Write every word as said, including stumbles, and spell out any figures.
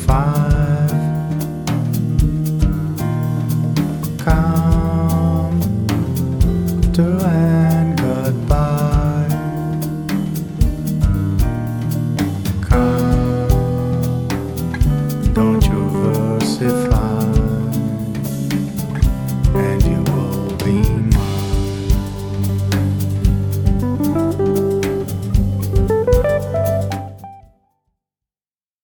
five. Come to and goodbye. Come, don't you versify.